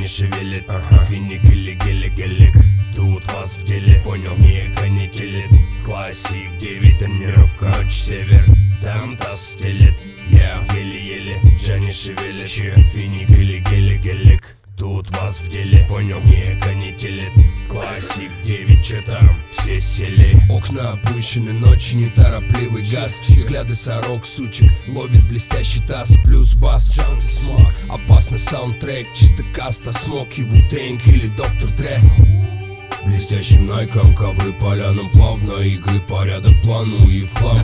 шевелит, финик или гелик, тут вас в деле, понял, не канителит. Классик 9, тренировка, ночь, север, там таз стелет. Я еле-еле, Джани шевелит, финик или гелик, тут вас в деле, понял, не канителит. Классик 9, че там, все сели. Окна опущены, ночи неторопливый газ. Взгляды сорок, сучек, ловит блестящий таз. Плюс бас, джанки, смог. Опасный саундтрек, чисто каста, смоки, вутенг или доктор Дре. Блестящим найком, ковры полянам плавно. Игры порядок плану и в хлам.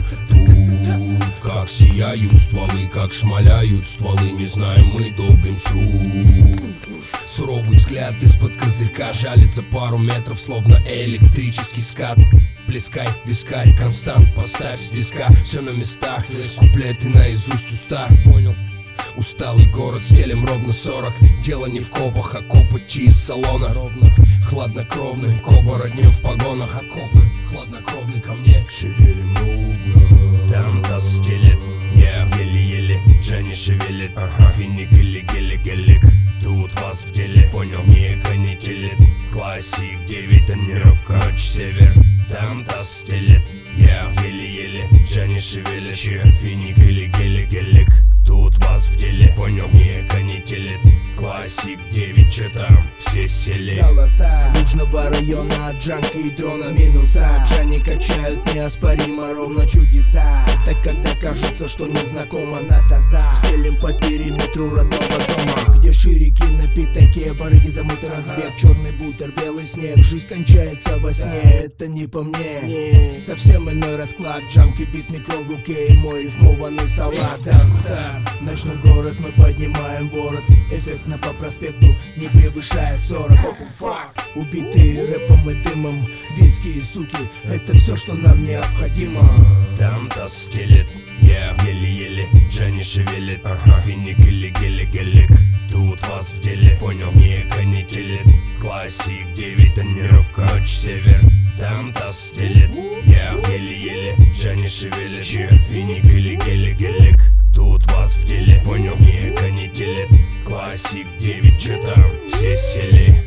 Тут как сияют стволы, как шмаляют стволы. Не знаем, мы долбим с рук. Суровый взгляд из-под козырька жалится пару метров, словно электрический скат. Плескай, вискарь, констант, поставь с диска. Все на местах, куплеты наизусть уста. Понял? Усталый город, стелем ровно 40. Дело не в копах, а копоти из салона. Ровно, хладнокровный, коба роднем в погонах. Окопы, хладнокровный ко мне. Шевелим ровно. Там таз стелет, я еле-еле, Джани шевелит, финик или гелик, тут вас в деле, понял, не канителит. Классик 9, тренировка, ночь, север, там таз стелет. Я еле-еле, Джани шевелит, финик или гелик, тут вас в деле, понял, не канителит. Классик 9, че там, все сели. Голоса Южного района, джанки и дрона минуса. Джани качают неоспоримо, ровно чудеса. Это когда кажется, что незнакомо на таза. Стелим по периметру родного дома, где ширики на пятаке, барыги замуты разбег. Черный бутер, белый снег, жизнь кончается во сне. Это не по мне, совсем иной расклад. Джанки бит, микро в руке и мой рифмованный салат. Ночной город, мы поднимаем ворот. Эффектно по проспекту, не превышая 40. Убитые рэпом и дымом, виски и суки, это все, что нам необходимо. Там таз стелет, я еле-еле, Джани шевелит, финик или гелик, тут вас в деле, понял, не канителит. Классик 9, тренировка, ночь, север, там таз стелет. Я еле-еле, Джани шевелит, финик или гелик, тут вас в деле, понял, не канителит. Классик 9, че там, все сели.